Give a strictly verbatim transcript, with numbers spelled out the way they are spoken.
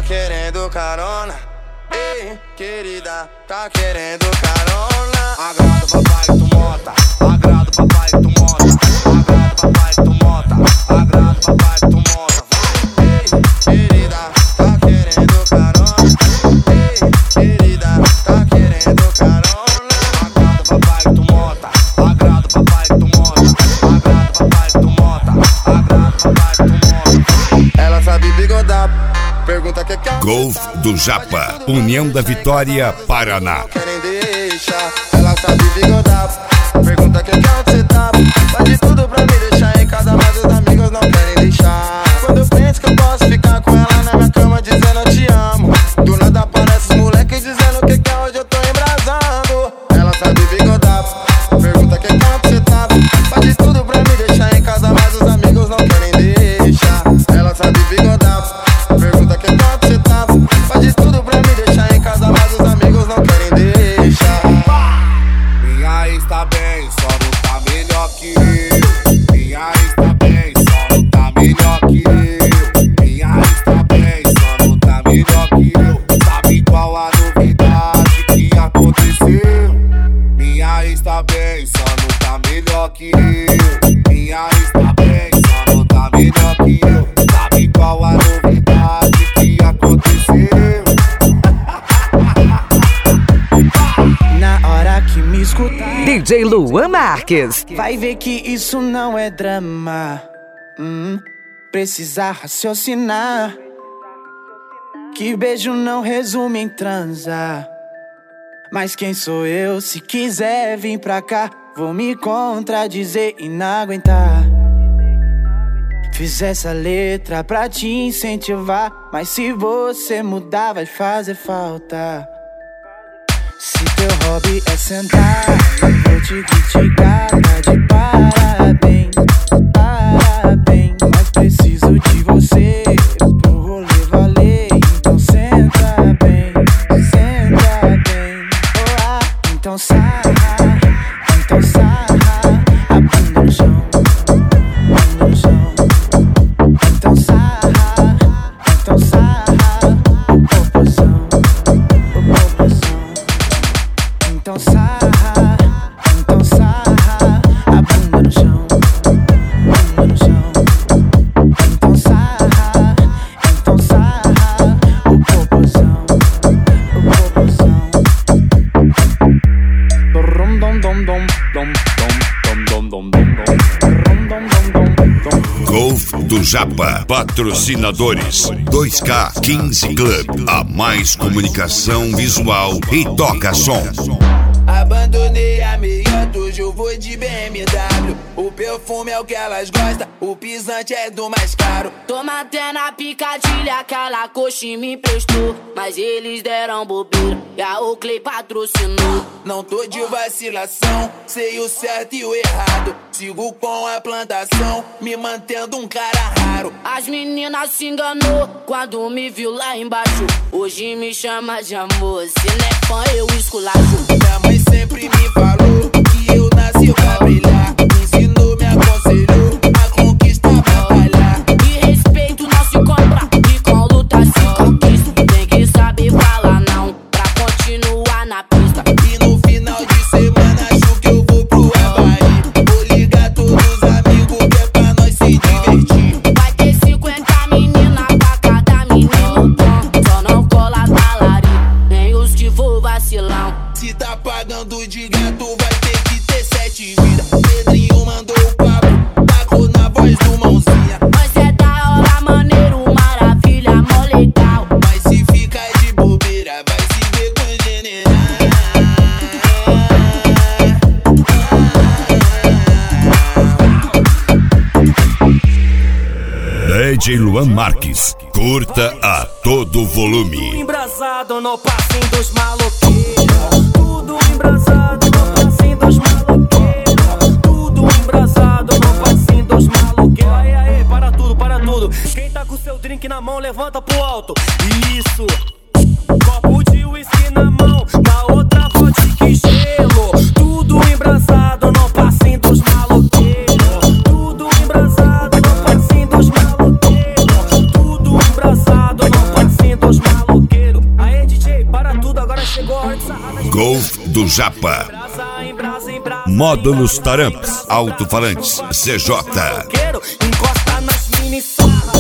querendo carona. Ei, querida, tá querendo carona. Agrada o papai que tu mota, agrada o papai que tu mota, agrada o papai que tu mota, agrada o papai que tu mota. Ei, querida, tá querendo carona. Ei, querida, tá querendo carona. Agrada o papai que tu mota, agrada o papai que tu mota, agrada o papai que tu mota, agrada o papai que tu mota. Ela sabe bigodar. Pergunta que que é Golf do Japa, União da Vitória, Paraná. Querem deixar, ela sabe bigodar. Pergunta que que é onde cê tá. Faz de tudo pra me deixar em casa, mas os amigos não querem deixar. Quando eu penso que eu posso ficar com ela na minha cama dizendo eu te amo, do nada aparece os moleques dizendo que que é hoje eu tô embrasando. Ela sabe bigodar. Pergunta que que é onde cê tá. Faz de tudo pra me deixar em casa, mas os amigos não querem deixar. Ela sabe bigodar. Pergunta que quanto cê tá. Faz de tudo pra me deixar em casa, mas os amigos não querem deixar. Minha ex tá bem, só não tá melhor que eu. Minha ex tá bem, só não tá melhor que eu. Minha ex tá bem, só não tá melhor que eu. Sabe qual a novidade que aconteceu? Minha ex tá bem, só não tá melhor que eu. Minha ex tá bem, só não tá melhor que eu. Sabe qual a novidade que aconteceu? Na hora que me escutar, D J Luan Marques. vai ver que isso não é drama. hum, Precisa raciocinar, que beijo não resume em transar. Mas quem sou eu? Se quiser vir pra cá, vou me contradizer e não aguentar. Fiz essa letra pra te incentivar, mas se você mudar vai fazer falta. Se teu hobby é sentar, eu vou te criticar, tá de parabéns, parabéns. Mas preciso de você pro rolê valer, então senta bem, senta bem. Oh, ah, então sarra, então sarra, a bunda no chão, bunda no chão. Então sarra, então sarra, o popozão, o popozão. Então sarra, então sarra, a bunda no chão, bunda no chão. Então sarra, então sarra, o popozão, o popozão. Dom dom dom dom dom dom dom dom dom dom. Golf do Japa, patrocinadores dois K quinze Club, a mais comunicação visual e toca som. Abandonei a meiota, hoje eu vou de B M W. O perfume é o que elas gostam, o pisante é do mais caro. Tô mantendo a picadilha, aquela coxa me emprestou, mas eles deram bobeira e a Oakley patrocinou. Não tô de vacilação, sei o certo e o errado. Sigo com a plantação, me mantendo um cara raro. As meninas se enganou quando me viu lá embaixo. Hoje me chama de amor, se não é fã eu esculacho. Minha mãe sempre me falou que eu nasci pra brilhar. Me ensinou, me aconselhou a conquista, batalhar. E respeito não se compra, e com luta se conquista. Tem que saber falar não, pra continuar na pista. E no final de semana acho que eu vou pro Havaí. Vou ligar todos os amigos que é pra nós se divertir. Vai ter cinquenta meninas pra cada menino bom. Só não cola talari, nem os que for vacilão. Se tá pagando de gato vai ter que ter sete vidas. Pedrinho mandou o papo, tacou na voz do mãozinha. Mas é da hora, maneiro, maravilha, mó legal. Mas se ficar de bobeira vai se ver com o general. D J Luan Marques, curta a todo volume. Embrasado no passinho dos maloqueiros. Tudo embrasado no passinho dos maloqueiros. Tudo embrasado no passinho dos maloqueiros. Aí, aí, para tudo, para tudo. Quem tá com seu drink na mão, levanta pro alto. Isso. Copo de whisky na mão, na outra vodka e gelo. Tudo embrasado no passinho dos maloqueiros. Tudo embrasado no passinho dos maloqueiros. Tudo embrasado no passinho dos maloqueiros. do Japa. Módulos Taramps, alto-falantes C J. Encosta nas mini sarra.